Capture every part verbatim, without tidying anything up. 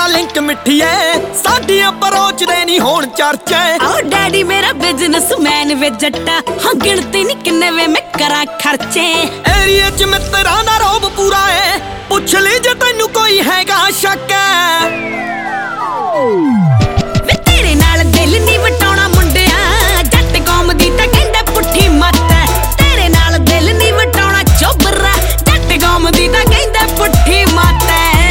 ਤਾਂ ਲਿੰਕ ਮਿੱਠੀਏ ਸਾਡੀ ਅਪਰੋਚ ਦੇ ਨਹੀਂ ਹੋਣ ਚਰਚੇ। ਓ ਡੈਡੀ ਮੇਰਾ ਬਿਜ਼ਨਸਮੈਨ ਵੇ ਜੱਟਾ, ਹਾਂ ਗਿਣਤੀ ਨਹੀਂ ਕਿੰਨੇ ਵੇ ਮੈਂ ਕਰਾਂ ਖਰਚੇ। ਏਰੀਏ ਚ ਮਿੱਤਰਾਂ ਦਾ ਰੋਬ ਪੂਰਾ ਏ, ਪੁੱਛ ਲਈ ਜੇ ਤੈਨੂੰ ਕੋਈ ਹੈਗਾ ਸ਼ੱਕ। ਵੇ ਤੇਰੇ ਨਾਲ ਦਿਲ ਨਹੀਂ ਵਟਾਉਣਾ ਮੁੰਡਿਆ, ਜੱਟ ਕੌਮ ਦੀ ਤਾਂ ਕਹਿੰਦਾ ਪੁੱਠੀ ਮੱਤ। ਤੇਰੇ ਨਾਲ ਦਿਲ ਨਹੀਂ ਵਟਾਉਣਾ ਚੋਬਰਾ, ਜੱਟ ਕੌਮ ਦੀ ਤਾਂ ਕਹਿੰਦਾ ਪੁੱਠੀ ਮੱਤ।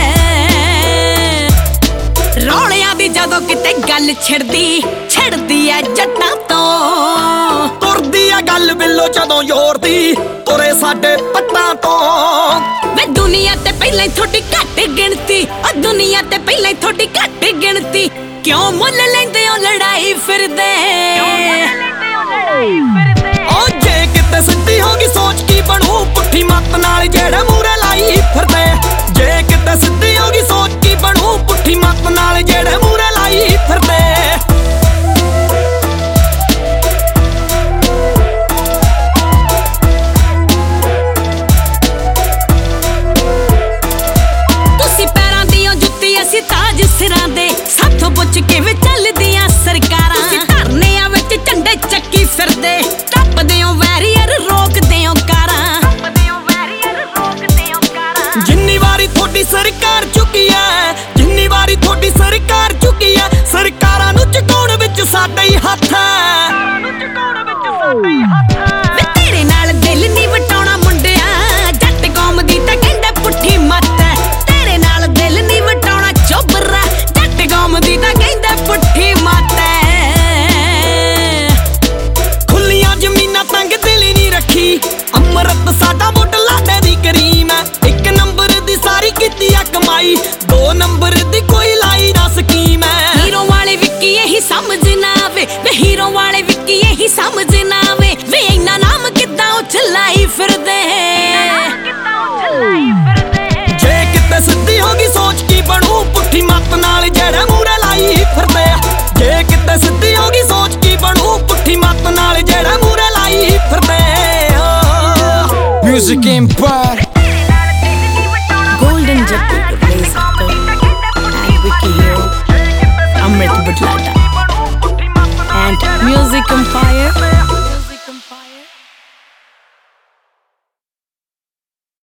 ਰੌਲਿਆਂ ਦੀ ਜਦੋਂ ਕਿਤੇ ਗੱਲ ਛਿੜਦੀ ਛਿੜਦੀ ਐ ਜੱਟਾਂ ਤੋਂ। ਤੁਰਦੀ ਐ ਗੱਲ ਬਿੱਲੋ ਜਦੋਂ ਜ਼ੋਰ ਦੀ ਤੁਰੇ ਸਾਡੇ ਪੱਟਾਂ ਤੋਂ। ਵੇ ਦੁਨੀਆ ਤੇ ਪਹਿਲਾਂ ਹੀ ਥੋੜੀ ਘੱਟ ਗਿਣਤੀ, ਆ ਦੁਨੀਆ ਤੇ ਪਹਿਲਾਂ ਹੀ ਥੋੜੀ ਘੱਟ ਗਿਣਤੀ। ਕਿਉਂ ਮੁੱਲ ਲੈਂਦੇ ਹੋ ਲੜਾਈ ਫਿਰਦੇ? ਓ ਜੇ ਕਿਤੇ ਸਿੱਧੀ ਹੋ ਗਈ ਸੋਚ ਕੀ ਬਣੂ, ਪੁੱਠੀ ਮੱਤ ਨਾਲ ਜਿਹੜੇ ਮੂਰੇ ਲਾਈ ਫਿਰਦੇ। ਜੇ ਕਿਤੇ ਸਿੱਧੀ ਹੋ ਗਈ ਸੋਚ ਕੀ ਬਣੂ, ਪੁੱਠੀ ਮੱਤ ਨਾਲ ਜਿਹੜੇ